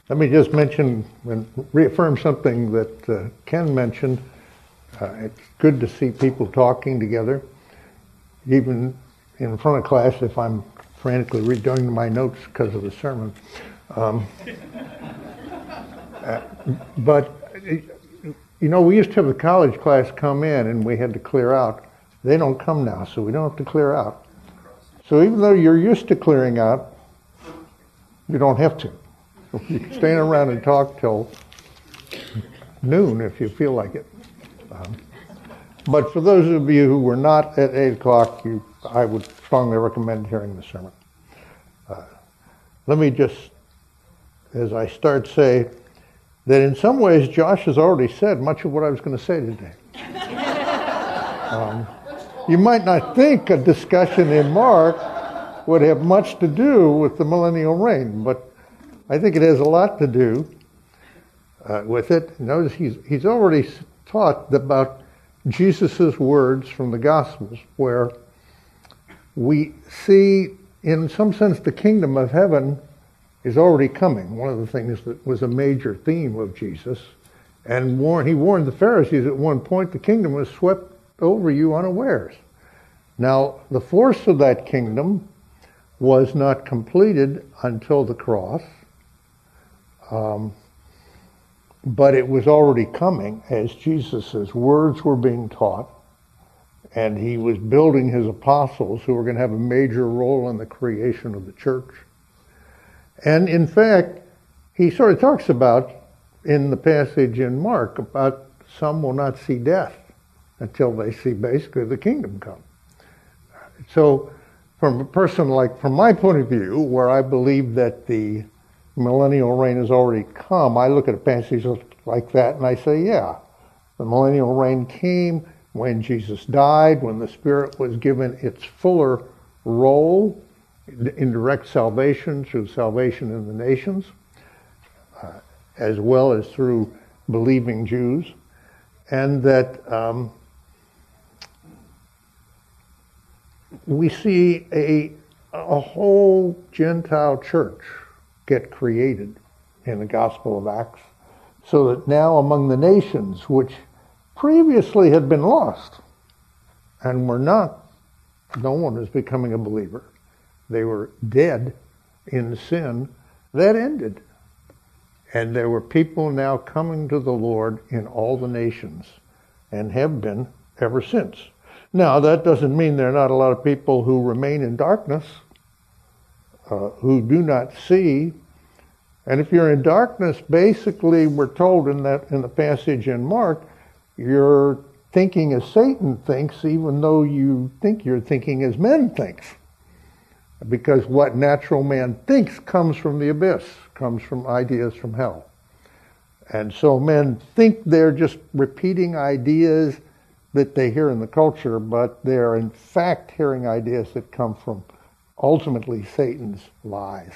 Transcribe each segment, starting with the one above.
Let me just mention and reaffirm something that Ken mentioned. It's good to see people talking together, even in front of class if I'm frantically redoing my notes because of the sermon. But, we used to have a college class come in and we had to clear out. They don't come now, so we don't have to clear out. So even though you're used to clearing out, you don't have to. You can stand around and talk till noon if you feel like it. But for those of you who were not at 8 o'clock, I would strongly recommend hearing the sermon. Let me just, as I start, say that in some ways Josh has already said much of what I was going to say today. You might not think a discussion in Mark would have much to do with the millennial reign, but I think it has a lot to do with it. Notice he's already taught about Jesus' words from the Gospels, where we see, in some sense, the kingdom of heaven is already coming. One of the things that was a major theme of Jesus. And he warned the Pharisees at one point, the kingdom was swept over you unawares. Now, the force of that kingdom was not completed until the cross, but it was already coming as Jesus' words were being taught, and he was building his apostles who were going to have a major role in the creation of the church. And in fact, he sort of talks about, in the passage in Mark, about some will not see death until they see basically the kingdom come. So from my point of view, where I believe that the millennial reign has already come, I look at a passage like that and I say, yeah, the millennial reign came when Jesus died, when the Spirit was given its fuller role in direct salvation, through salvation in the nations, as well as through believing Jews, and that we see a whole Gentile church get created in the Gospel of Acts, so that now among the nations, which previously had been lost and were not, no one was becoming a believer. They were dead in sin. That ended. And there were people now coming to the Lord in all the nations, and have been ever since. Now, that doesn't mean there are not a lot of people who remain in darkness, who do not see. And if you're in darkness, basically we're told in the passage in Mark, you're thinking as Satan thinks, even though you think you're thinking as men thinks. Because what natural man thinks comes from the abyss, comes from ideas from hell. And so men think they're just repeating ideas that they hear in the culture, but they're in fact hearing ideas that come from ultimately Satan's lies.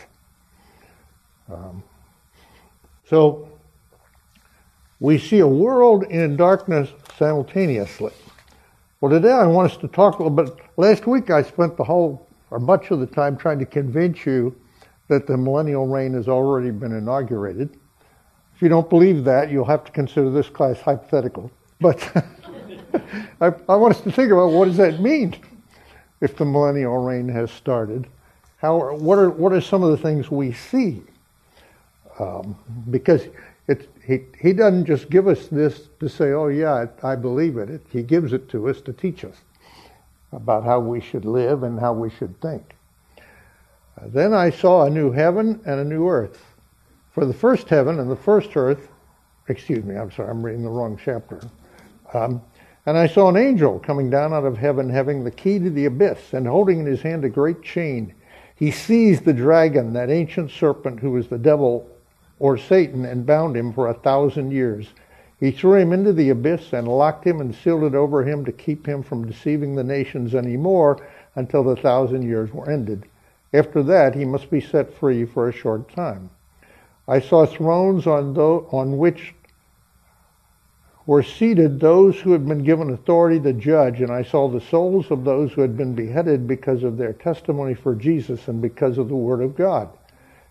So we see a world in darkness simultaneously. Well, today I want us to talk a little bit. Last week I spent much of the time trying to convince you that the millennial reign has already been inaugurated. If you don't believe that, you'll have to consider this class hypothetical. But I want us to think about, what does that mean if the millennial reign has started? What are some of the things we see? Because he doesn't just give us this to say, oh yeah, I believe it. He gives it to us to teach us about how we should live and how we should think. Then I saw a new heaven and a new earth. For the first heaven and the first earth, I'm reading the wrong chapter. And I saw an angel coming down out of heaven, having the key to the abyss, and holding in his hand a great chain. He seized the dragon, that ancient serpent who is the devil or Satan, and bound him for 1,000 years. He threw him into the abyss and locked him and sealed it over him to keep him from deceiving the nations any more until the 1,000 years were ended. After that, he must be set free for a short time. I saw thrones on which were seated those who had been given authority to judge, and I saw the souls of those who had been beheaded because of their testimony for Jesus and because of the word of God.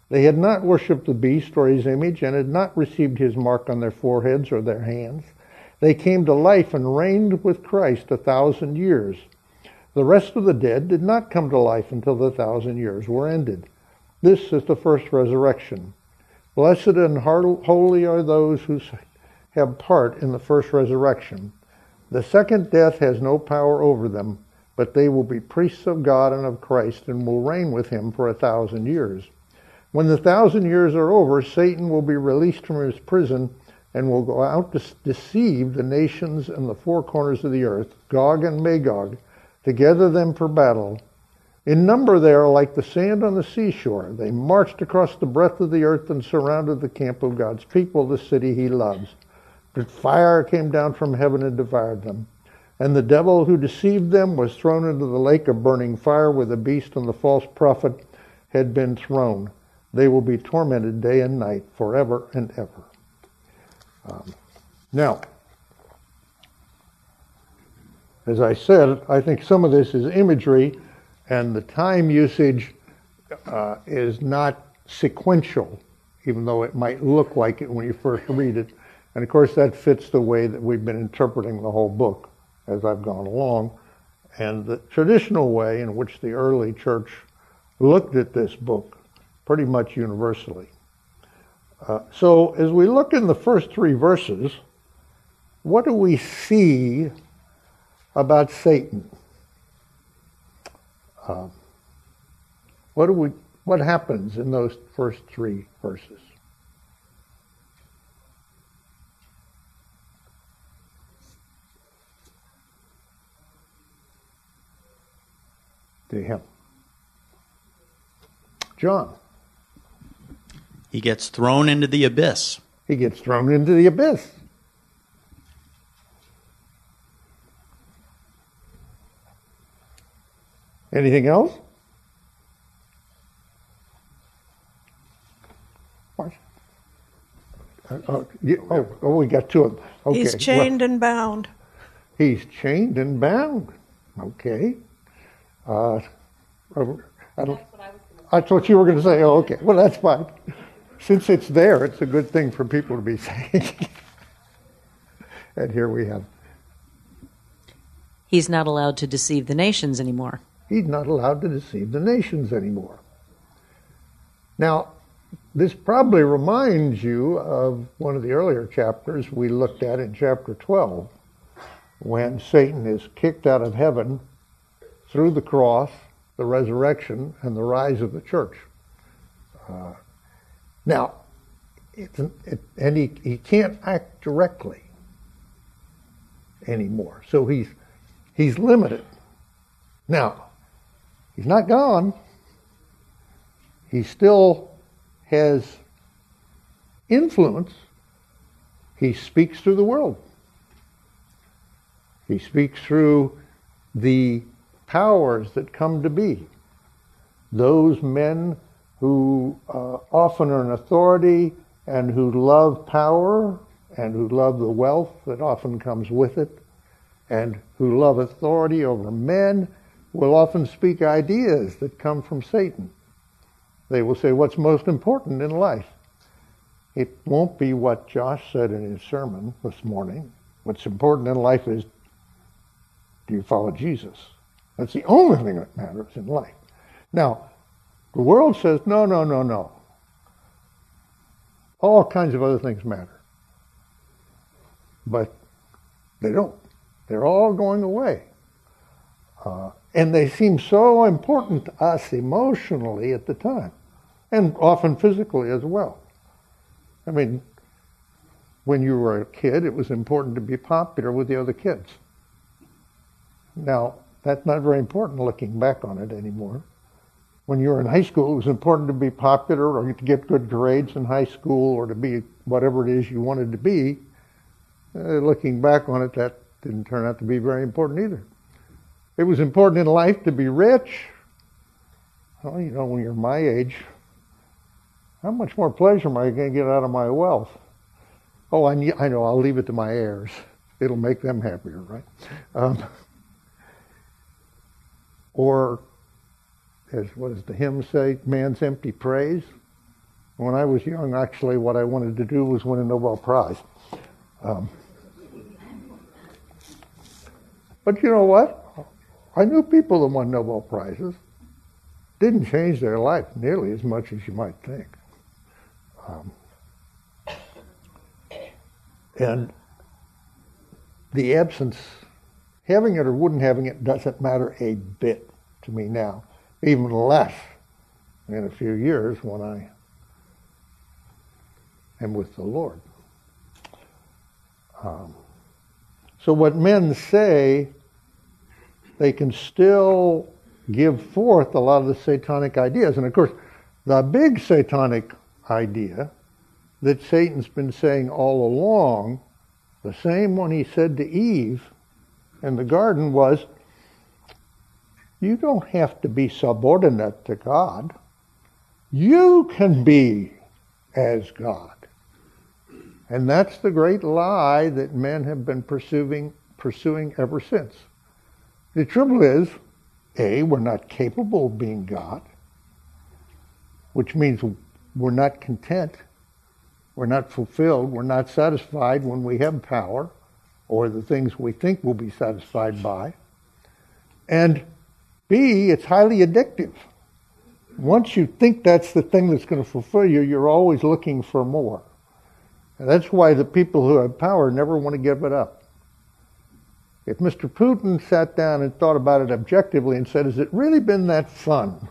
They had not worshipped the beast or his image, and had not received his mark on their foreheads or their hands. They came to life and reigned with Christ 1,000 years. The rest of the dead did not come to life until the 1,000 years were ended. This is the first resurrection. Blessed and holy are those who have part in the first resurrection. The second death has no power over them, but they will be priests of God and of Christ and will reign with him for 1,000 years. When the 1,000 years are over, Satan will be released from his prison and will go out to deceive the nations and the four corners of the earth, Gog and Magog, to gather them for battle. In number they are like the sand on the seashore. They marched across the breadth of the earth and surrounded the camp of God's people, the city he loves. But fire came down from heaven and devoured them. And the devil who deceived them was thrown into the lake of burning fire where the beast and the false prophet had been thrown. They will be tormented day and night forever and ever. Now, as I said, I think some of this is imagery, and the time usage is not sequential, even though it might look like it when you first read it. And of course, that fits the way that we've been interpreting the whole book as I've gone along, and the traditional way in which the early church looked at this book pretty much universally. So as we look in the first three verses, what do we see about Satan? What happens in those first three verses? To him. John. He gets thrown into the abyss. He gets thrown into the abyss. Anything else? What? We got two of them. Okay. He's chained and bound. He's chained and bound. Okay. That's what you were going to say. Oh, okay. Well, that's fine. Since it's there, it's a good thing for people to be saying. And here we have. He's not allowed to deceive the nations anymore. He's not allowed to deceive the nations anymore. Now, this probably reminds you of one of the earlier chapters we looked at in chapter 12, when Satan is kicked out of heaven through the cross, the resurrection, and the rise of the church. Now, he can't act directly anymore, so he's limited. Now, he's not gone. He still has influence. He speaks through the world. He speaks through the powers that come to be. Those men who often are in authority and who love power and who love the wealth that often comes with it and who love authority over men will often speak ideas that come from Satan. They will say, what's most important in life? It won't be what Josh said in his sermon this morning. What's important in life is, do you follow Jesus? That's the only thing that matters in life. Now, the world says, no. All kinds of other things matter. But they don't. They're all going away. And they seem so important to us emotionally at the time, and often physically as well. I mean, when you were a kid, it was important to be popular with the other kids. Now, that's not very important looking back on it anymore. When you were in high school, it was important to be popular or to get good grades in high school or to be whatever it is you wanted to be. Looking back on it, that didn't turn out to be very important either. It was important in life to be rich. Well, when you're my age, how much more pleasure am I going to get out of my wealth? Oh, I know, I'll leave it to my heirs. It'll make them happier, right? Or, what does the hymn say? Man's empty praise. When I was young, actually, what I wanted to do was win a Nobel Prize. But you know what? I knew people that won Nobel Prizes. Didn't change their life nearly as much as you might think. And the absence, having it or wouldn't having it, doesn't matter a bit to me now. Even less in a few years when I am with the Lord. So what men say, they can still give forth a lot of the satanic ideas. And of course, the big satanic idea that Satan's been saying all along, the same one he said to Eve in the garden, was, you don't have to be subordinate to God. You can be as God. And that's the great lie that men have been pursuing ever since. The trouble is, A, we're not capable of being God, which means we're not content, we're not fulfilled, we're not satisfied when we have power or the things we think we'll be satisfied by. And B, it's highly addictive. Once you think that's the thing that's going to fulfill you, you're always looking for more. And that's why the people who have power never want to give it up. If Mr. Putin sat down and thought about it objectively and said, has it really been that fun?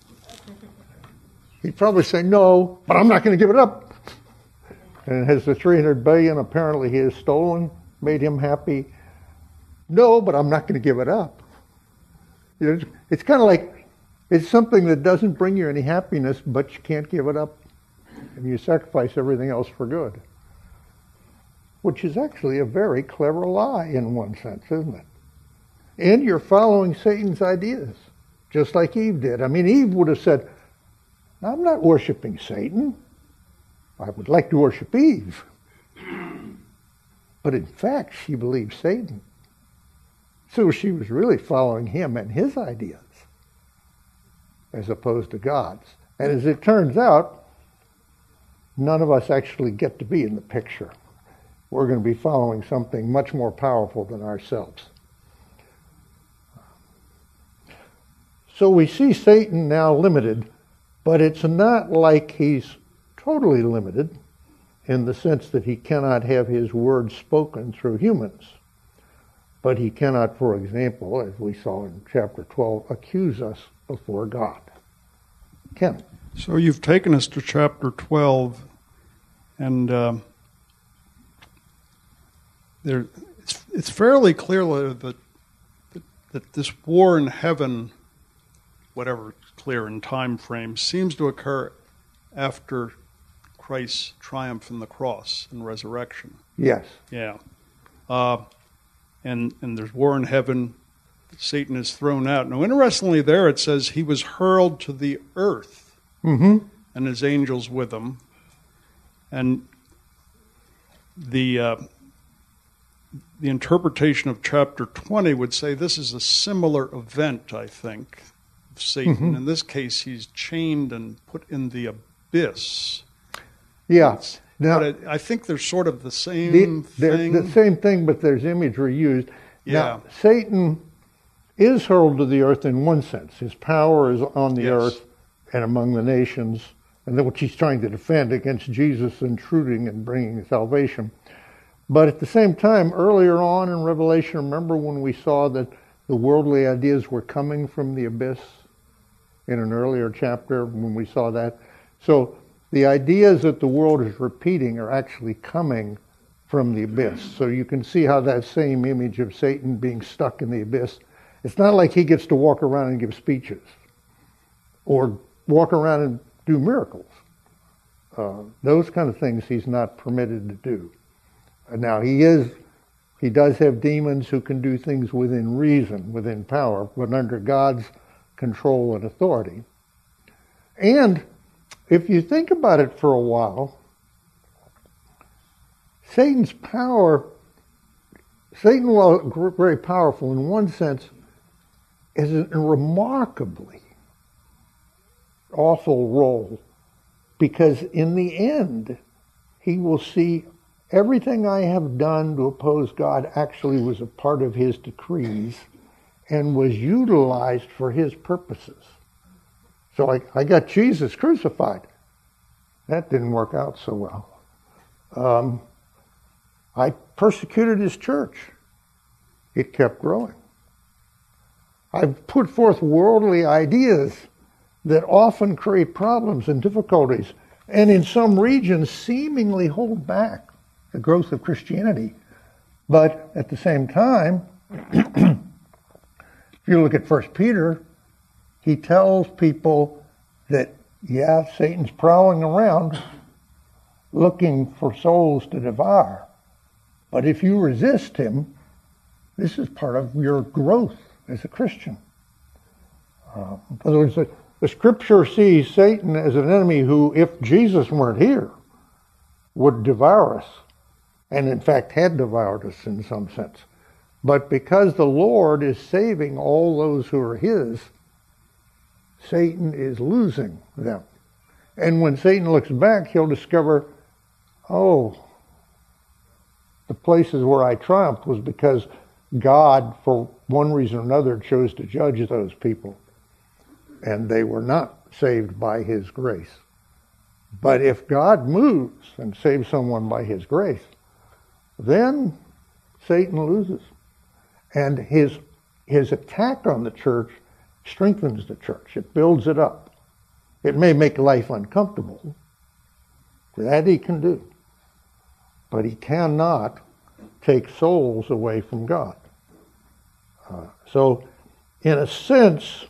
He'd probably say, no, but I'm not going to give it up. And has the 300 billion apparently he has stolen made him happy? No, but I'm not going to give it up. You know, it's kind of like, it's something that doesn't bring you any happiness, but you can't give it up. And you sacrifice everything else for good. Which is actually a very clever lie in one sense, isn't it? And you're following Satan's ideas, just like Eve did. I mean, Eve would have said, I'm not worshiping Satan. I would like to worship Eve. But in fact, she believed Satan. So she was really following him and his ideas, as opposed to God's. And as it turns out, none of us actually get to be in the picture. We're going to be following something much more powerful than ourselves. So we see Satan now limited, but it's not like he's totally limited in the sense that he cannot have his words spoken through humans. But he cannot, for example, as we saw in chapter 12, accuse us before God. Ken? So you've taken us to chapter 12, and it's fairly clear that this war in heaven, whatever is clear in time frame, seems to occur after Christ's triumph in the cross and resurrection. Yes. Yeah. And there's war in heaven. Satan is thrown out. Now, interestingly, there it says he was hurled to the earth, and his angels with him. And the interpretation of chapter 20 would say this is a similar event, I think, of Satan. In this case, he's chained and put in the abyss. Yeah. Now, but I think they're sort of the same thing. The same thing, but there's imagery used. Yeah. Now, Satan is hurled to the earth in one sense. His power is on the earth and among the nations, and then which he's trying to defend against Jesus intruding and bringing salvation. But at the same time, earlier on in Revelation, remember when we saw that the worldly ideas were coming from the abyss in an earlier chapter when we saw that? So the ideas that the world is repeating are actually coming from the abyss. So you can see how that same image of Satan being stuck in the abyss, it's not like he gets to walk around and give speeches or walk around and do miracles. Those kind of things he's not permitted to do. Now he does have demons who can do things within reason, within power, but under God's control and authority. And if you think about it for a while, Satan's power, Satan, while very powerful in one sense, is a remarkably awful role Because in the end, he will see everything I have done to oppose God actually was a part of his decrees and was utilized for his purposes. So I got Jesus crucified. That didn't work out so well. I persecuted his church. It kept growing. I've put forth worldly ideas that often create problems and difficulties, and in some regions seemingly hold back the growth of Christianity. But at the same time, if you look at 1 Peter, he tells people that, yeah, Satan's prowling around looking for souls to devour. But if you resist him, this is part of your growth as a Christian. In other words, the Scripture sees Satan as an enemy who, if Jesus weren't here, would devour us, and in fact had devoured us in some sense. But because the Lord is saving all those who are his, Satan is losing them. And when Satan looks back, he'll discover, oh, the places where I triumphed was because God, for one reason or another, chose to judge those people. And they were not saved by his grace. But if God moves and saves someone by his grace, then Satan loses. And his attack on the church strengthens the church. It builds it up. It may make life uncomfortable. That he can do. But he cannot take souls away from God. So, in a sense,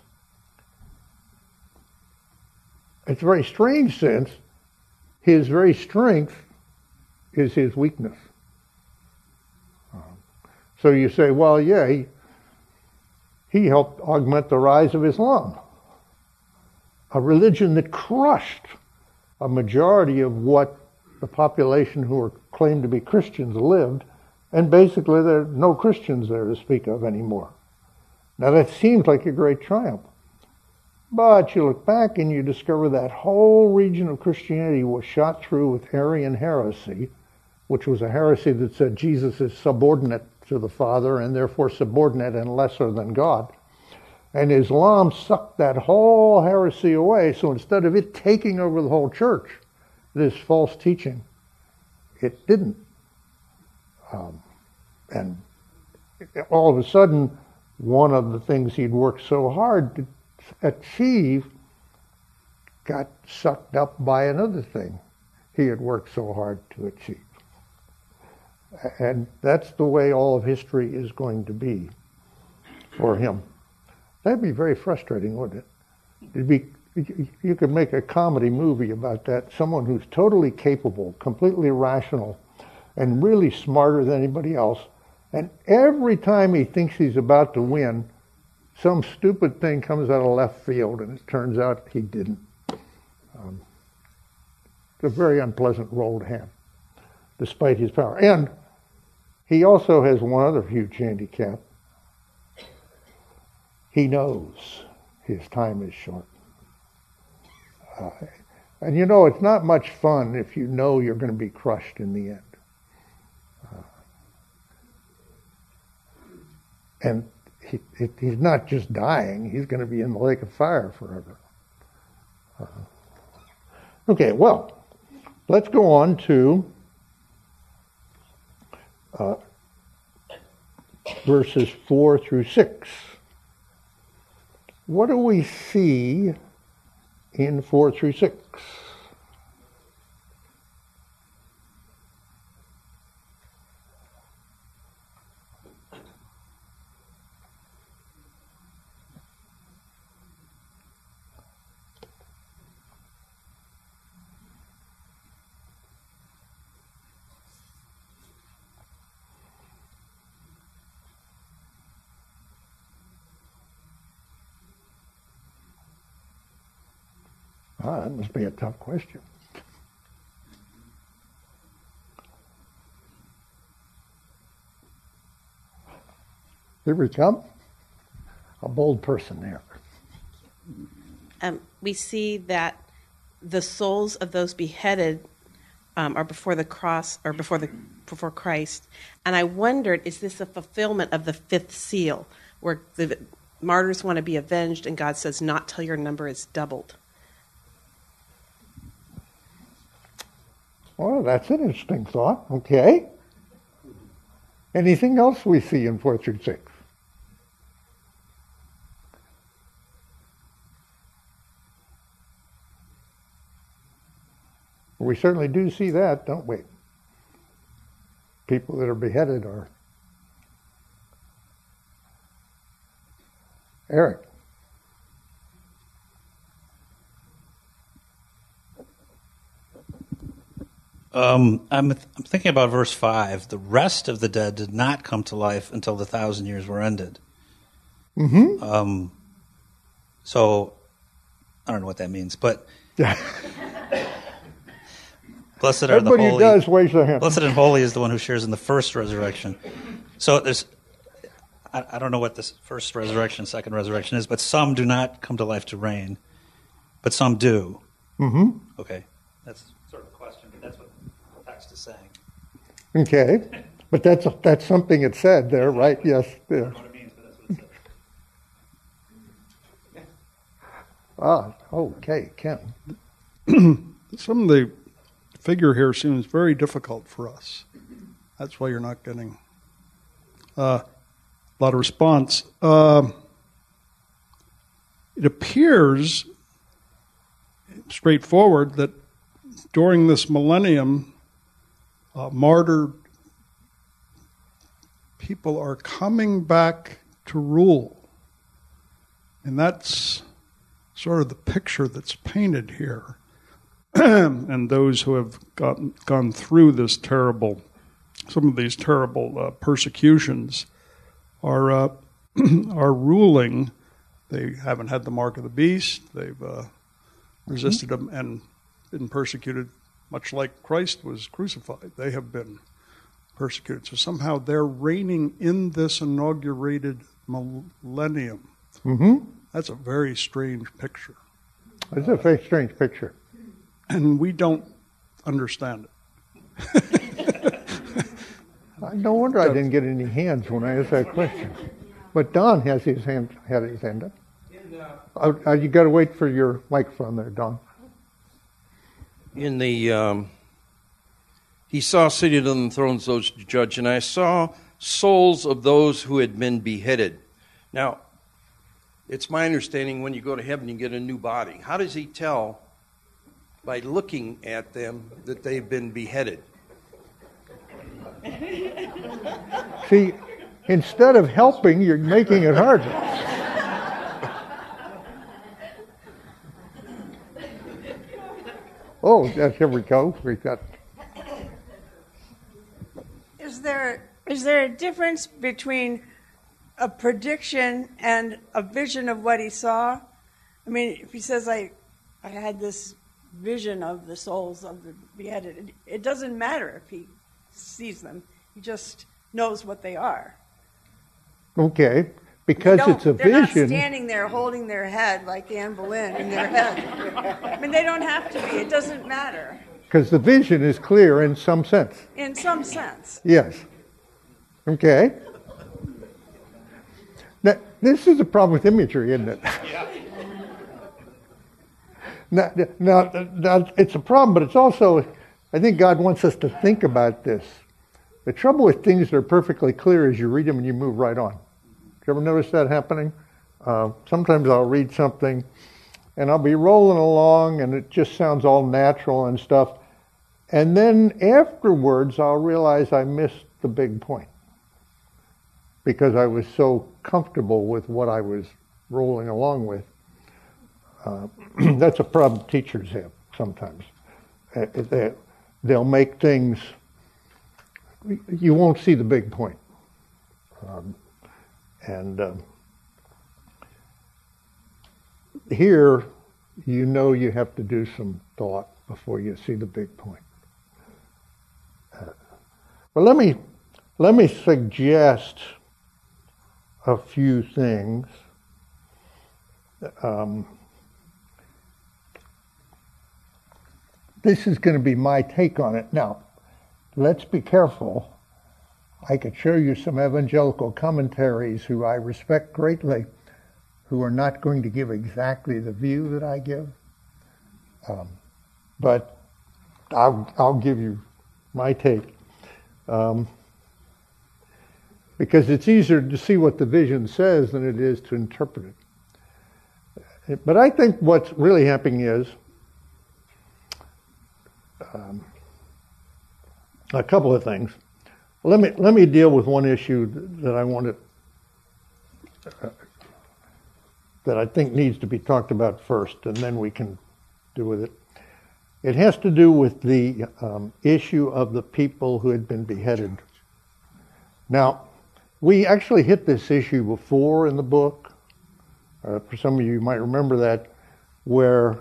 it's a very strange sense, his very strength is his weakness. So you say, well, yeah, he helped augment the rise of Islam, a religion that crushed a majority of what the population who were claimed to be Christians lived, and basically there are no Christians there to speak of anymore. Now that seems like a great triumph. But you look back and you discover that whole region of Christianity was shot through with Arian heresy, which was a heresy that said Jesus is subordinate to the Father and therefore subordinate and lesser than God. And Islam sucked that whole heresy away, so instead of it taking over the whole church, this false teaching, it didn't. And all of a sudden, one of the things he'd worked so hard to achieve got sucked up by another thing he had worked so hard to achieve. And that's the way all of history is going to be for him. That'd be very frustrating, wouldn't it? You could make a comedy movie about that. Someone who's totally capable, completely rational, and really smarter than anybody else. And every time he thinks he's about to win, some stupid thing comes out of left field, and it turns out he didn't. It's a very unpleasant role to have, despite his power. And he also has one other huge handicap. He knows his time is short. And you know, it's not much fun if you know you're going to be crushed in the end. And he's not just dying, he's going to be in the lake of fire forever. Okay, well, let's go on to verses 4 through 6. What do we see in 4 through 6? That must be a tough question. Here we come. A bold person there. We see that the souls of those beheaded are before the cross or before Christ. And I wondered, is this a fulfillment of the fifth seal, where the martyrs want to be avenged, and God says, not till your number is doubled? Well, that's an interesting thought. Okay. Anything else we see in 4 through 6? We certainly do see that, don't we? People that are beheaded are. Eric. I'm thinking about verse 5. The rest of the dead did not come to life until the 1,000 years were ended. Mm-hmm. So, I don't know what that means, but blessed are Everybody the who holy. does, raise their hand. Blessed and holy is the one who shares in the first resurrection. So there's, I don't know what this first resurrection, second resurrection is, but some do not come to life to reign, but some do. Mm-hmm. Okay, that's sort of a question, but that's what the text is saying. Okay. But that's something it said there, right? Yes. I don't know what it means, but that's what it says. Okay, Ken. Some of the figure here seems very difficult for us. That's why you're not getting a lot of response. It appears straightforward that during this millennium, martyred people are coming back to rule. And that's sort of the picture that's painted here. And those who have gone through this some of these terrible persecutions are ruling. They haven't had the mark of the beast. They've resisted them and been persecuted, much like Christ was crucified. They have been persecuted. So somehow they're reigning in this inaugurated millennium. Mm-hmm. That's a very strange picture. It's a very strange picture. And we don't understand it. No wonder I didn't get any hands when I asked that question. But Don has had his hand up. You got to wait for your microphone there, Don. In the he saw seated on the thrones those to judge, and I saw souls of those who had been beheaded. Now, it's my understanding when you go to heaven, you get a new body. How does he tell by looking at them that they've been beheaded? See, instead of helping, you're making it harder. Oh, here we go. We've got. Is there a difference between a prediction and a vision of what he saw? I mean, if he says, I had this vision of the souls of the beheaded, it doesn't matter if he sees them. He just knows what they are. Okay, because it's a They're not vision. standing there holding their head like Anne Boleyn in their head. I mean, they don't have to be. It doesn't matter. Because the vision is clear in some sense. In some sense. Yes. Okay. Now, this is a problem with imagery, isn't it? Now, it's a problem, but it's also, I think God wants us to think about this. The trouble with things that are perfectly clear is you read them and you move right on. You ever notice that happening? Sometimes I'll read something and I'll be rolling along and it just sounds all natural and stuff. And then afterwards I'll realize I missed the big point because I was so comfortable with what I was rolling along with. That's a problem teachers have sometimes. They'll make things, you won't see the big point. Here, you know you have to do some thought before you see the big point. But let me suggest a few things. this is going to be my take on it. Now, let's be careful. I could show you some evangelical commentaries who I respect greatly, who are not going to give exactly the view that I give. But I'll give you my take. Because it's easier to see what the vision says than it is to interpret it. But I think what's really happening is a couple of things. Let me deal with one issue that I wanted that I think needs to be talked about first, and then we can do with it. It has to do with the issue of the people who had been beheaded. Now, we actually hit this issue before in the book. For some of you might remember that, where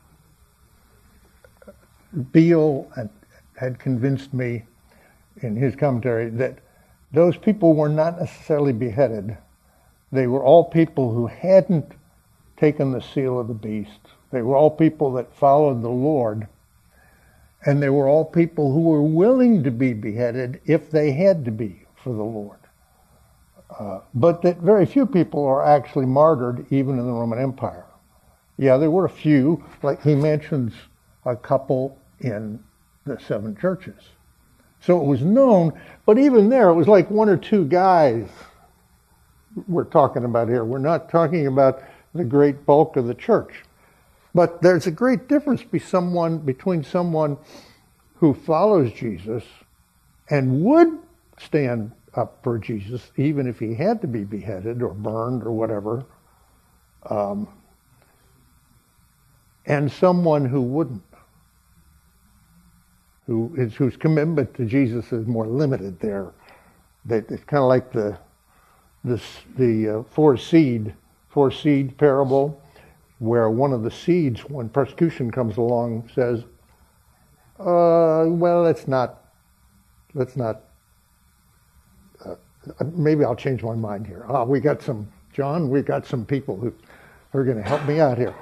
Beale had convinced me in his commentary that those people were not necessarily beheaded. They were all people who hadn't taken the seal of the beast. They were all people that followed the Lord. And they were all people who were willing to be beheaded if they had to be for the Lord. But that very few people are actually martyred even in the Roman Empire. Yeah, there were a few, like he mentions a couple in the 7 churches. So it was known, but even there it was like 1 or 2 guys we're talking about here. We're not talking about the great bulk of the church. But there's a great difference between someone who follows Jesus and would stand up for Jesus, even if he had to be beheaded or burned or whatever, and someone who wouldn't, whose commitment to Jesus is more limited there. It's kind of like the four seed parable, where one of the seeds, when persecution comes along, says, well, let's not, maybe I'll change my mind here. We got some people who are going to help me out here.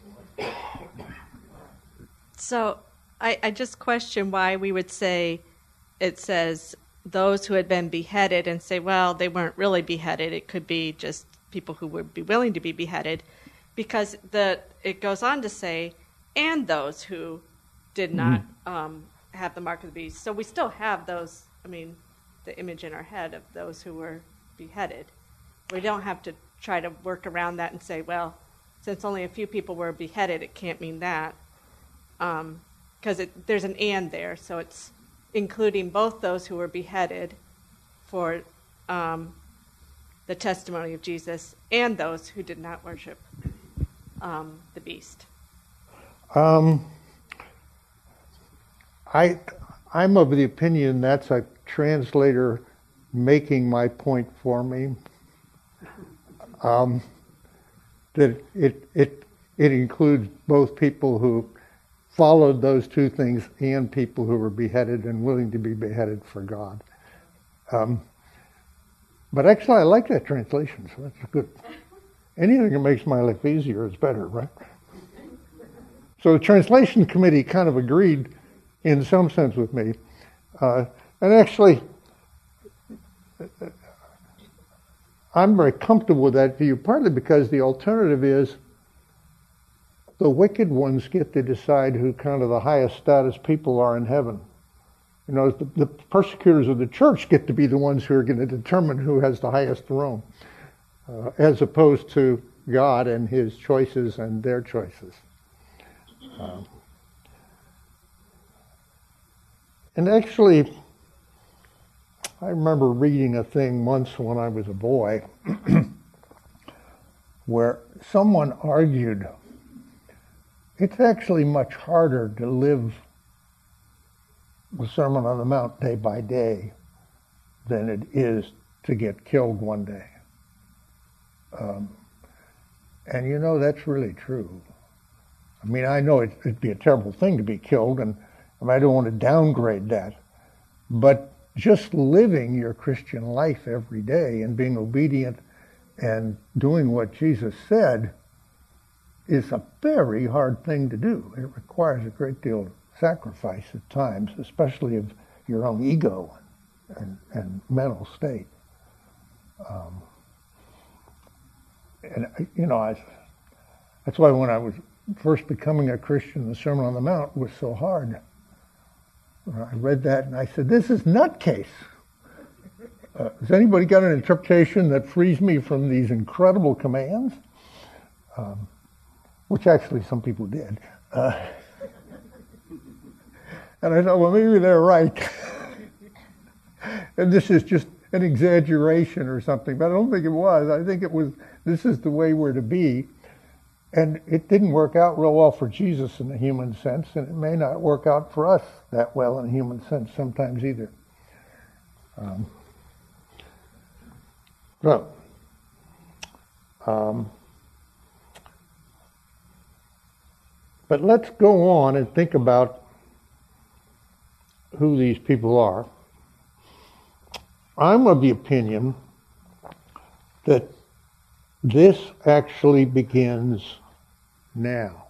So I just question why we would say it says those who had been beheaded and say, well, they weren't really beheaded. It could be just people who would be willing to be beheaded, because it goes on to say, and those who did not have the mark of the beast. So we still have those, the image in our head of those who were beheaded. We don't have to try to work around that and say, well, since only a few people were beheaded, it can't mean that. Because there's an and there, so it's including both those who were beheaded for the testimony of Jesus and those who did not worship the beast. I'm of the opinion that's a translator making my point for me. That it includes both people who followed those two things and people who were beheaded and willing to be beheaded for God. But actually, I like that translation, so that's good. Anything that makes my life easier is better, right? So the translation committee kind of agreed in some sense with me. And actually, I'm very comfortable with that view, partly because the alternative is the wicked ones get to decide who kind of the highest status people are in heaven. You know, the persecutors of the church get to be the ones who are going to determine who has the highest throne, as opposed to God and his choices and their choices. And actually, I remember reading a thing once when I was a boy where someone argued it's actually much harder to live the Sermon on the Mount day by day than it is to get killed one day. And you know, that's really true. I mean, I know it'd be a terrible thing to be killed, and I don't want to downgrade that. But just living your Christian life every day and being obedient and doing what Jesus said is a very hard thing to do. It requires a great deal of sacrifice at times, especially of your own ego and mental state. That's why when I was first becoming a Christian, the Sermon on the Mount was so hard. I read that and I said, this is nutcase. Has anybody got an interpretation that frees me from these incredible commands? Which actually some people did. And I thought, well, maybe they're right. And this is just an exaggeration or something, but I don't think it was. I think it was, this is the way we're to be. And it didn't work out real well for Jesus in a human sense, and it may not work out for us that well in a human sense sometimes either. But let's go on and think about who these people are. I'm of the opinion that this actually begins now.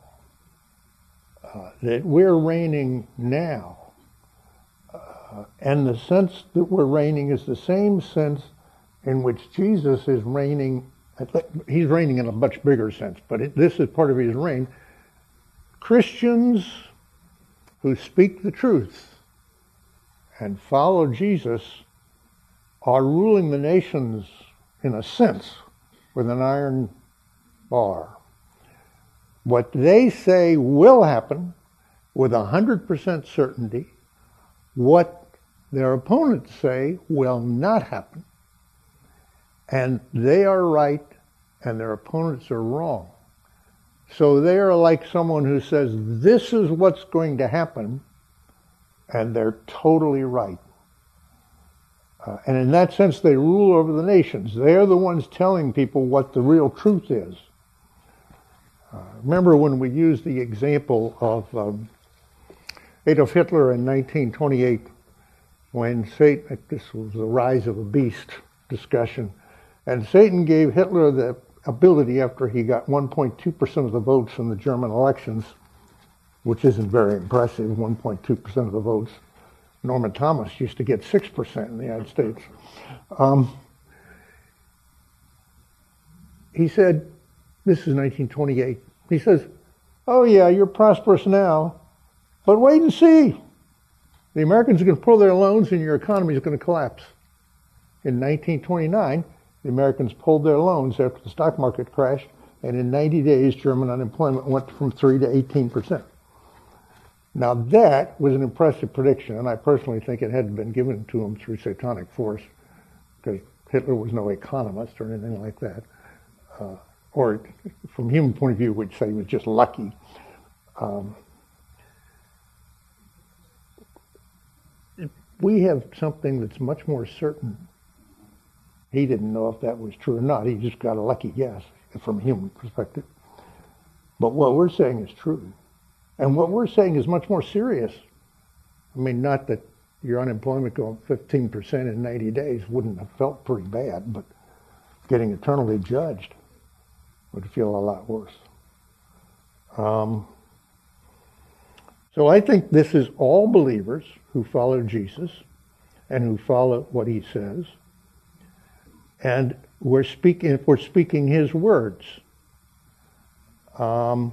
That we're reigning now. And the sense that we're reigning is the same sense in which Jesus is reigning. He's reigning in a much bigger sense, but this is part of his reign. Christians who speak the truth and follow Jesus are ruling the nations, in a sense, with an iron bar. What they say will happen with 100% certainty. What their opponents say will not happen. And they are right and their opponents are wrong. So they are like someone who says, this is what's going to happen, and they're totally right. And in that sense, they rule over the nations. They're the ones telling people what the real truth is. Remember when we used the example of Adolf Hitler in 1928, when Satan, this was the rise of a beast discussion, and Satan gave Hitler the ability, after he got 1.2% of the votes in the German elections, which isn't very impressive, 1.2% of the votes. Norman Thomas used to get 6% in the United States. He said, this is 1928, he says, oh yeah, you're prosperous now, but wait and see. The Americans are going to pull their loans and your economy is going to collapse. In 1929, the Americans pulled their loans after the stock market crashed, and in 90 days, German unemployment went from 3 to 18%. Now that was an impressive prediction, and I personally think it hadn't been given to him through satanic force, because Hitler was no economist or anything like that. Or from a human point of view, we'd say he was just lucky. We have something that's much more certain. He didn't know if that was true or not. He just got a lucky guess from a human perspective. But what we're saying is true. And what we're saying is much more serious. I mean, not that your unemployment going 15% in 90 days wouldn't have felt pretty bad, but getting eternally judged would feel a lot worse. So I think this is all believers who follow Jesus and who follow what he says. And we're speaking his words. And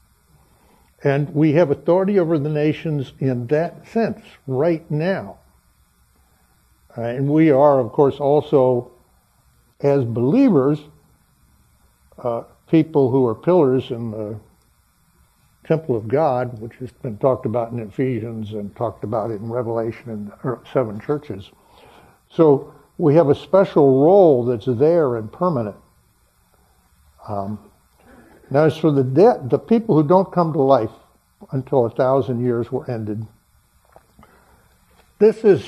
we have authority over the nations in that sense right now. And we are, of course, also, as believers, people who are pillars in the temple of God, which has been talked about in Ephesians and talked about in Revelation in the 7 churches. So we have a special role that's there and permanent. Now, as for the people who don't come to life until 1,000 years were ended, this is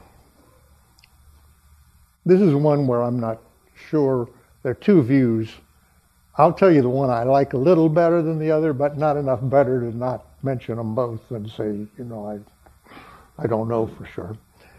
one where I'm not sure. There are two views. I'll tell you the one I like a little better than the other, but not enough better to not mention them both and say, I don't know for sure.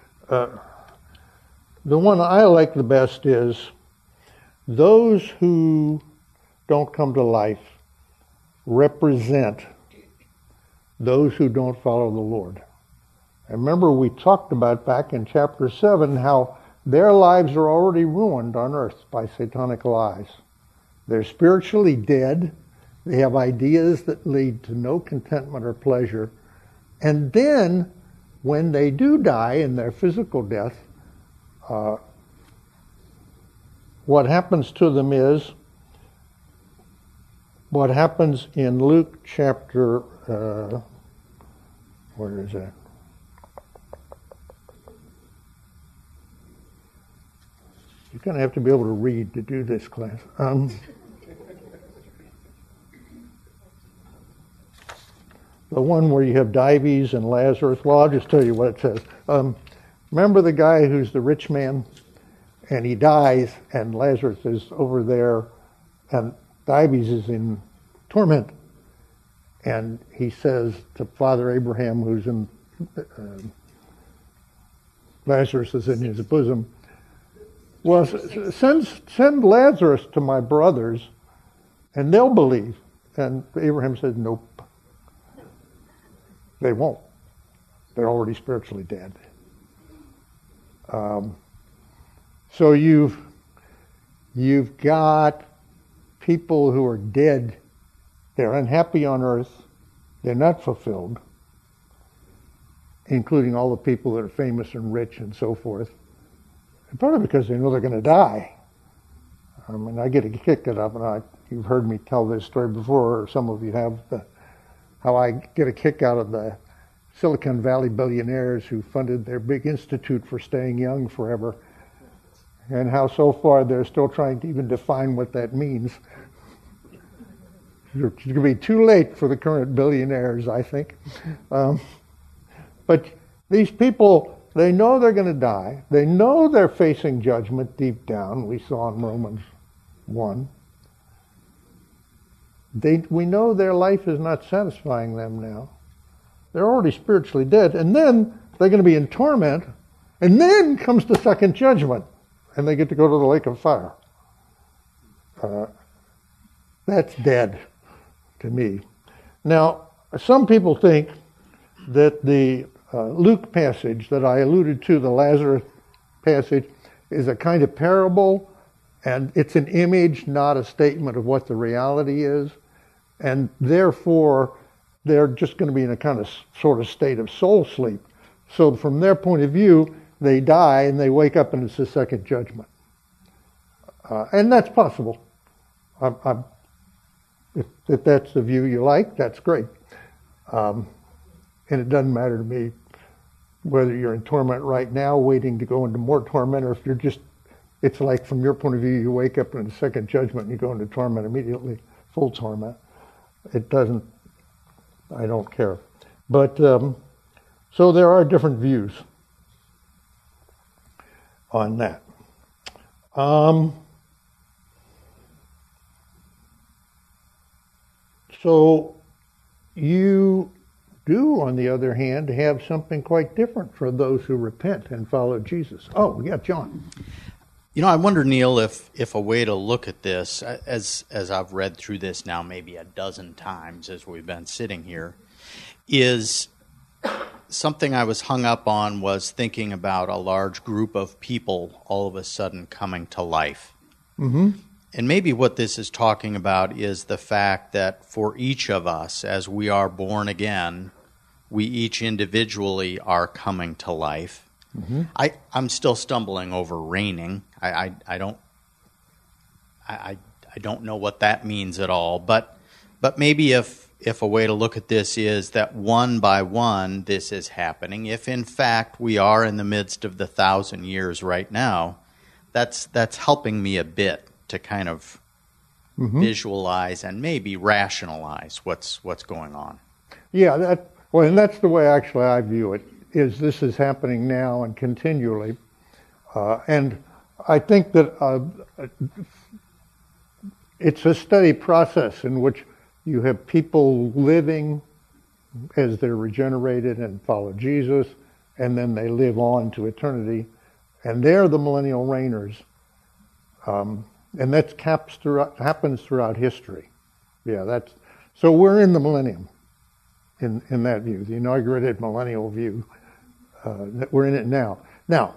The one I like the best is those who don't come to life represent those who don't follow the Lord. And remember, we talked about back in chapter 7 how their lives are already ruined on earth by satanic lies. They're spiritually dead. They have ideas that lead to no contentment or pleasure. And then, when they do die in their physical death, what happens to them is what happens in Luke chapter, where is that? You're going to have to be able to read to do this class. The one where you have Dives and Lazarus. Well, I'll just tell you what it says. Remember the guy who's the rich man? And he dies, and Lazarus is over there, and Dives is in torment. And he says to Father Abraham, who's in, Lazarus is in his bosom, well, send Lazarus to my brothers, and they'll believe. And Abraham says, nope. They won't. They're already spiritually dead. So you've got people who are dead. They're unhappy on earth. They're not fulfilled, including all the people that are famous and rich and so forth. And partly because they know they're going to die. I mean, I get a kick out of it. You've heard me tell this story before, or some of you have, how I get a kick out of the Silicon Valley billionaires who funded their big institute for staying young forever, and how so far they're still trying to even define what that means. It's going to be too late for the current billionaires, I think. But these people, they know they're going to die. They know they're facing judgment deep down. We saw in Romans 1. We know their life is not satisfying them now. They're already spiritually dead. And then they're going to be in torment. And then comes the second judgment. And they get to go to the lake of fire. That's dead to me. Now, some people think that the Luke passage that I alluded to, the Lazarus passage, is a kind of parable. And it's an image, not a statement of what the reality is. And therefore, they're just going to be in a kind of sort of state of soul sleep. So from their point of view, they die and they wake up and it's the second judgment. And that's possible. If that's the view you like, that's great. And it doesn't matter to me whether you're in torment right now, waiting to go into more torment, or if you're just, it's like from your point of view, you wake up in the second judgment and you go into torment immediately, full torment. It doesn't, I don't care. But, so there are different views on that. So you do, on the other hand, have something quite different for those who repent and follow Jesus. Oh, yeah, John. You know, I wonder, Neil, if a way to look at this, as I've read through this now maybe a dozen times as we've been sitting here, is something I was hung up on was thinking about a large group of people all of a sudden coming to life. Mm-hmm. And maybe what this is talking about is the fact that for each of us, as we are born again, we each individually are coming to life. Mm-hmm. I'm still stumbling over reigning. I don't know what that means at all. But maybe if a way to look at this is that one by one this is happening, if in fact we are in the midst of the 1,000 years right now, that's helping me a bit to kind of visualize and maybe rationalize what's going on. Yeah, and that's the way actually I view it. Is this is happening now and continually, and I think that it's a steady process in which you have people living as they're regenerated and follow Jesus, and then they live on to eternity, and they're the millennial reigners, and that happens throughout history. Yeah, so we're in the millennium, in that view, the inaugurated millennial view. That we're in it now. Now,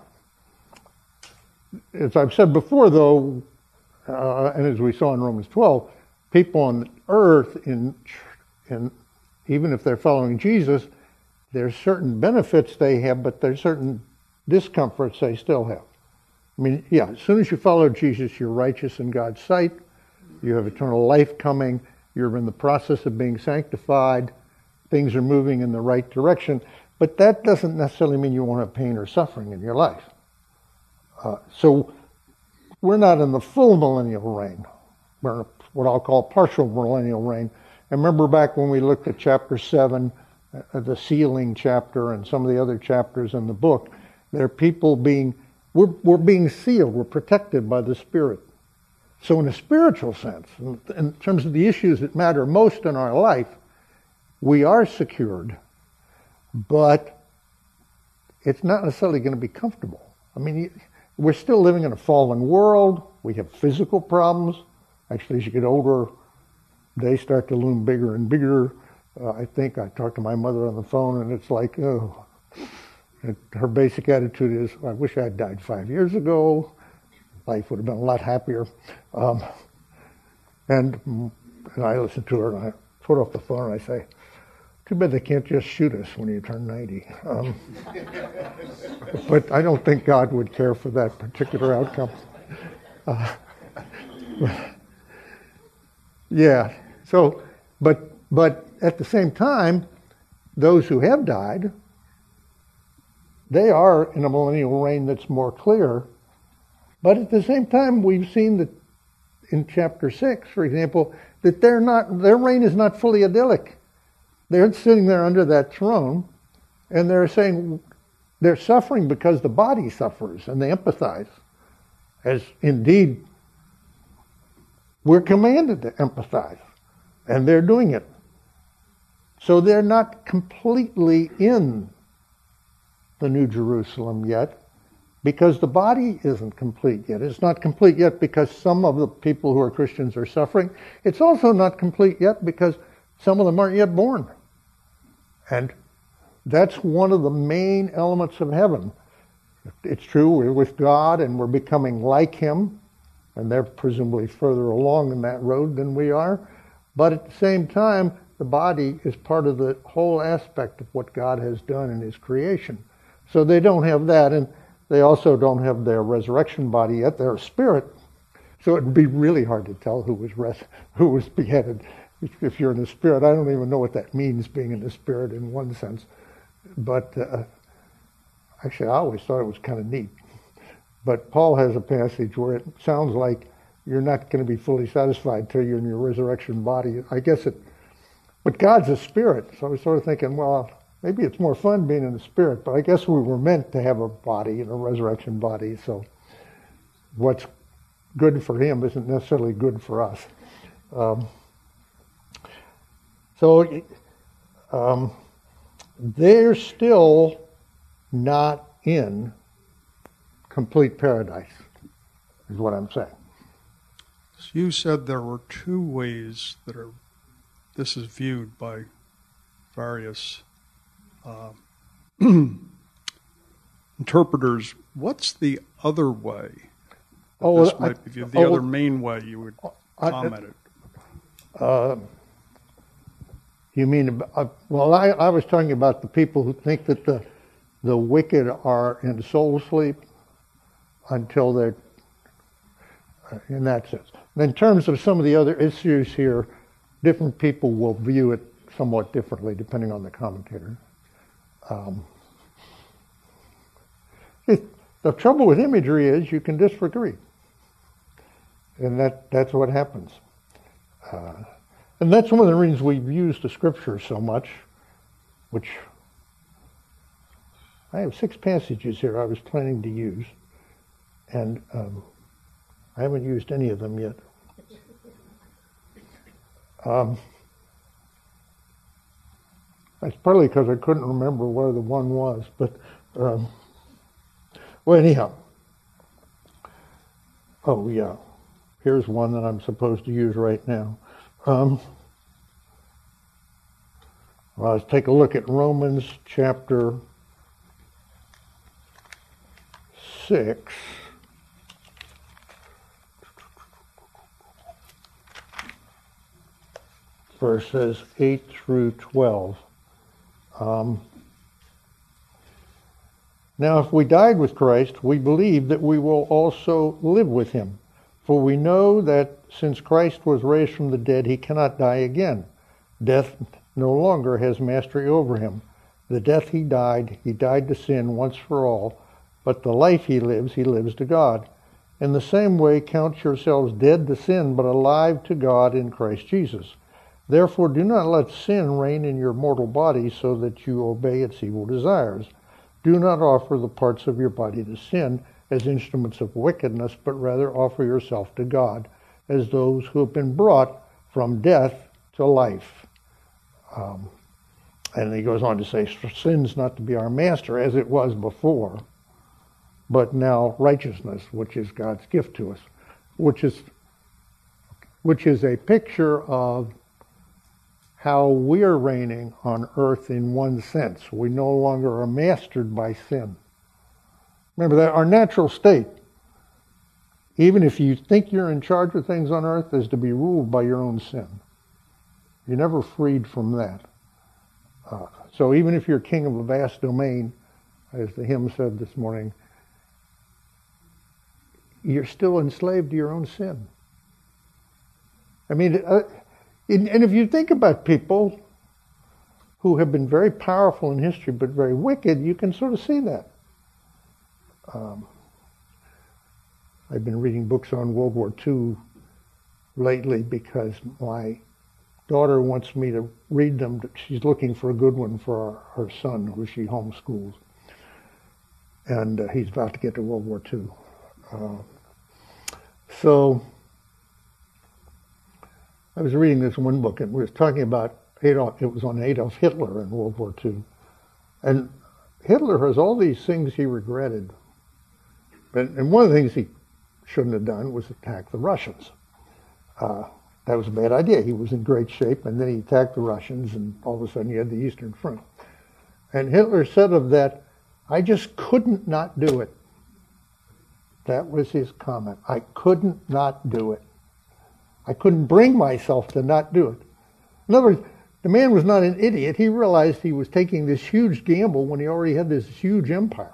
as I've said before, though, and as we saw in Romans 12, people on earth, in even if they're following Jesus, there's certain benefits they have, but there's certain discomforts they still have. I mean, yeah, as soon as you follow Jesus, you're righteous in God's sight. You have eternal life coming. You're in the process of being sanctified. Things are moving in the right direction. But that doesn't necessarily mean you won't have pain or suffering in your life. So we're not in the full millennial reign. We're in what I'll call partial millennial reign. And remember back when we looked at chapter 7, the sealing chapter, and some of the other chapters in the book, there are people we're being sealed. We're protected by the Spirit. So in a spiritual sense, in terms of the issues that matter most in our life, we are secured. But it's not necessarily going to be comfortable. I mean, we're still living in a fallen world. We have physical problems. Actually, as you get older, they start to loom bigger and bigger. I think I talked to my mother on the phone, and it's like, oh. And her basic attitude is, I wish I had died 5 years ago. Life would have been a lot happier. And I listen to her, and I put off the phone, and I say, too bad they can't just shoot us when you turn 90. But I don't think God would care for that particular outcome. Yeah. So, but at the same time, those who have died, they are in a millennial reign that's more clear. But at the same time, we've seen that in chapter 6, for example, that their reign is not fully idyllic. They're sitting there under that throne, and they're saying they're suffering because the body suffers, and they empathize. As indeed, we're commanded to empathize, and they're doing it. So they're not completely in the New Jerusalem yet, because the body isn't complete yet. It's not complete yet because some of the people who are Christians are suffering. It's also not complete yet because some of them aren't yet born. And that's one of the main elements of heaven. It's true, we're with God and we're becoming like Him, and they're presumably further along in that road than we are. But at the same time, the body is part of the whole aspect of what God has done in His creation. So they don't have that, and they also don't have their resurrection body yet. They're a spirit. So it would be really hard to tell who was beheaded. If you're in the spirit, I don't even know what that means, being in the spirit in one sense. But actually, I always thought it was kind of neat. But Paul has a passage where it sounds like you're not going to be fully satisfied till you're in your resurrection body. I guess but God's a spirit, so I was sort of thinking, well, maybe it's more fun being in the spirit, but I guess we were meant to have a body, and a resurrection body, so what's good for Him isn't necessarily good for us. They're still not in complete paradise, is what I'm saying. So you said there were two ways that this is viewed by various interpreters. What's the other way? This might be viewed, the other main way you would comment it. You mean, well, I was talking about the people who think that the wicked are in soul sleep until they're, in that sense. In terms of some of the other issues here, different people will view it somewhat differently depending on the commentator. The trouble with imagery is you can disagree. And that's what happens. And that's one of the reasons we've used the Scripture so much, which I have 6 passages here I was planning to use, and I haven't used any of them yet. That's partly because I couldn't remember where the one was, but well, anyhow. Oh, yeah. Here's one that I'm supposed to use right now. Well, let's take a look at Romans chapter 6. Verses 8 through 12. Now, if we died with Christ, we believe that we will also live with him. For we know that since Christ was raised from the dead, he cannot die again. Death no longer has mastery over him. The death he died to sin once for all. But the life he lives to God. In the same way, count yourselves dead to sin, but alive to God in Christ Jesus. Therefore, do not let sin reign in your mortal body so that you obey its evil desires. Do not offer the parts of your body to sin as instruments of wickedness, but rather offer yourself to God as those who have been brought from death to life. And he goes on to say, sin's not to be our master as it was before, but now righteousness, which is God's gift to us, which is a picture of how we're reigning on earth in one sense. We no longer are mastered by sin. Remember that our natural state, even if you think you're in charge of things on earth, is to be ruled by your own sin. You're never freed from that. So even if you're king of a vast domain, as the hymn said this morning, you're still enslaved to your own sin. I mean, and if you think about people who have been very powerful in history but very wicked, you can sort of see that. I've been reading books on World War II lately because my daughter wants me to read them. She's looking for a good one for her son, who she homeschools. And he's about to get to World War II. So I was reading this one book, and we was talking about Adolf. It was on Adolf Hitler in World War II. And Hitler has all these things he regretted. And one of the things he shouldn't have done was attack the Russians. That was a bad idea. He was in great shape, and then he attacked the Russians, and all of a sudden you had the Eastern Front. And Hitler said of that, I just couldn't not do it. That was his comment. I couldn't not do it. I couldn't bring myself to not do it. In other words, the man was not an idiot. He realized he was taking this huge gamble when he already had this huge empire.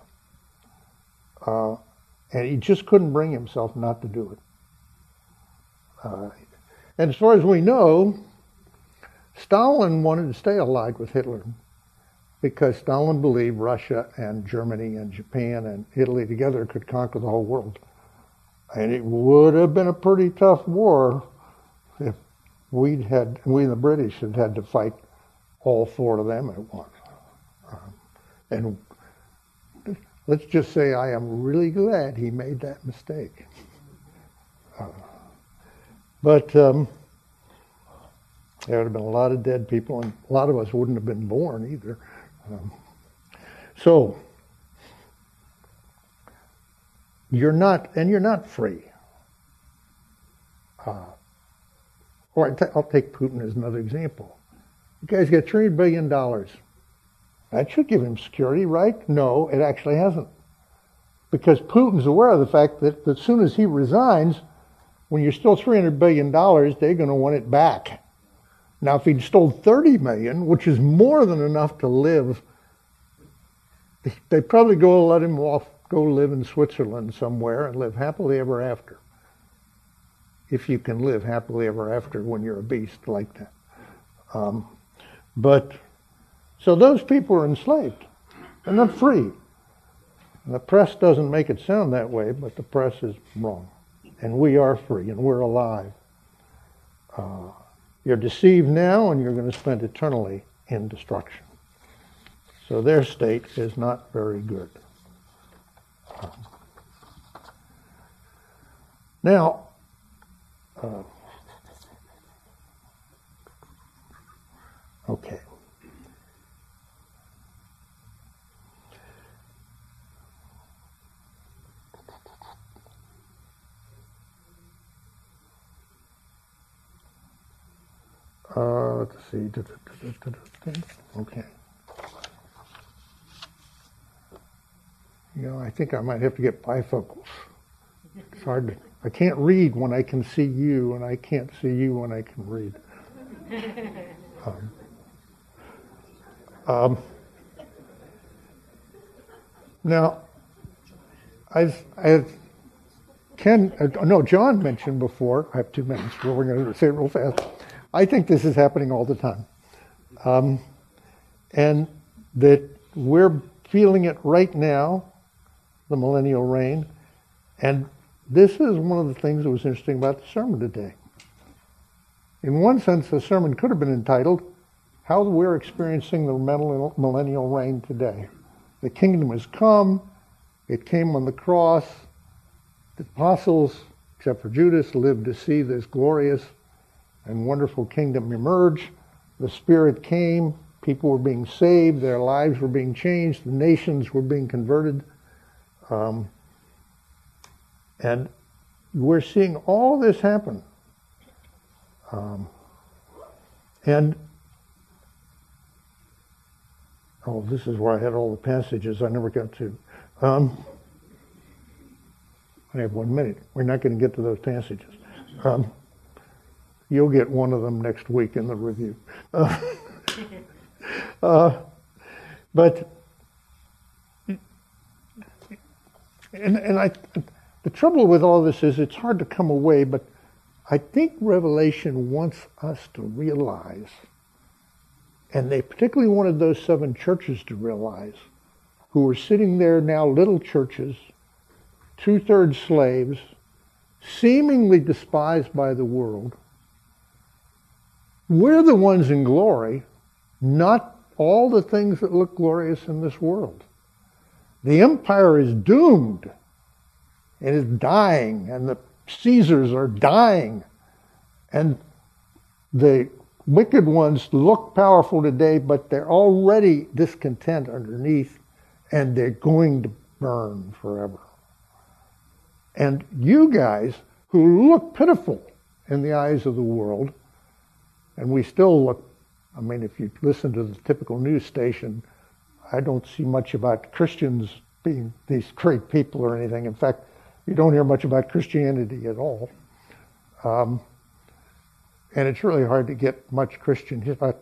And he just couldn't bring himself not to do it. And as far as we know, Stalin wanted to stay allied with Hitler because Stalin believed Russia and Germany and Japan and Italy together could conquer the whole world. And it would have been a pretty tough war if we and the British had had to fight all four of them at once. And let's just say I am really glad he made that mistake. But there would have been a lot of dead people, and a lot of us wouldn't have been born either. So you're not free. Or I'll take Putin as another example. The guy's got $3 billion. That should give him security, right? No, it actually hasn't. Because Putin's aware of the fact that as soon as he resigns, when you're still $300 billion, they're going to want it back. Now, if he'd stole $30 million, which is more than enough to live, they'd probably let him off, go live in Switzerland somewhere and live happily ever after. If you can live happily ever after when you're a beast like that. So those people are enslaved. They're not free. And the press doesn't make it sound that way, but the press is wrong. And we are free, and we're alive. You're deceived now, and you're going to spend eternally in destruction. So their state is not very good. Now, okay. Let's see. Okay. I think I might have to get bifocals. It's hard to, I can't read when I can see you, and I can't see you when I can read. Now, John mentioned before, I have 2 minutes, but we're going to say it real fast. I think this is happening all the time. And that we're feeling it right now, the millennial reign. And this is one of the things that was interesting about the sermon today. In one sense, the sermon could have been entitled, How We're Experiencing the Millennial Reign Today. The kingdom has come. It came on the cross. The apostles, except for Judas, lived to see this glorious and wonderful kingdom emerge. The Spirit came. People were being saved. Their lives were being changed. The nations were being converted. And we're seeing all this happen. This is where I had all the passages I never got to. I have 1 minute. We're not going to get to those passages. You'll get one of them next week in the review. The trouble with all this is it's hard to come away, but I think Revelation wants us to realize, and they particularly wanted those 7 churches to realize, who were sitting there now, little churches, 2/3 slaves, seemingly despised by the world. We're the ones in glory, not all the things that look glorious in this world. The empire is doomed. It is dying, and the Caesars are dying. And the wicked ones look powerful today, but they're already discontent underneath, and they're going to burn forever. And you guys, who look pitiful in the eyes of the world, and we still look, if you listen to the typical news station, I don't see much about Christians being these great people or anything. In fact, you don't hear much about Christianity at all. And it's really hard to get much Christian history.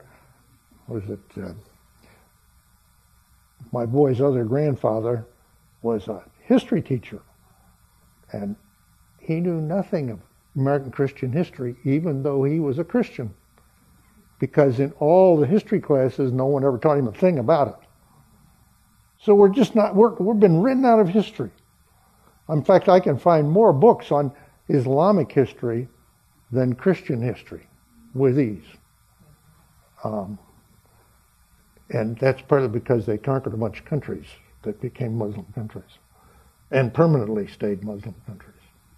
My boy's other grandfather was a history teacher, and he knew nothing of American Christian history, even though he was a Christian, because in all the history classes, no one ever taught him a thing about it. So we've been written out of history. In fact, I can find more books on Islamic history than Christian history with ease. And that's partly because they conquered a bunch of countries that became Muslim countries and permanently stayed Muslim countries.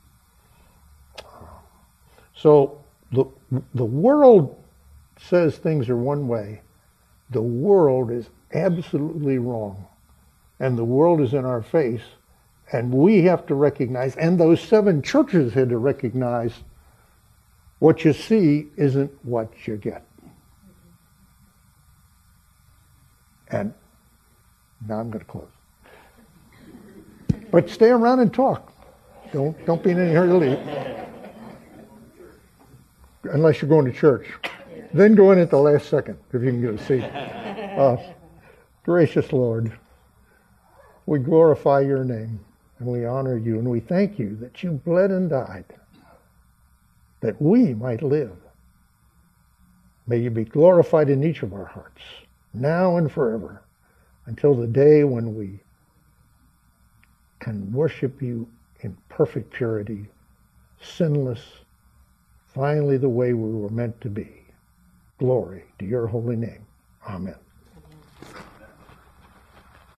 So the world says things are one way. The world is absolutely wrong. And the world is in our face. And we have to recognize, and those 7 churches had to recognize, what you see isn't what you get. And now I'm going to close. But stay around and talk. Don't be in any hurry to leave. Unless you're going to church. Then go in at the last second, if you can get a seat. Gracious Lord, we glorify your name, and we honor you, and we thank you that you bled and died, that we might live. May you be glorified in each of our hearts, now and forever, until the day when we can worship you in perfect purity, sinless, finally the way we were meant to be. Glory to your holy name. Amen.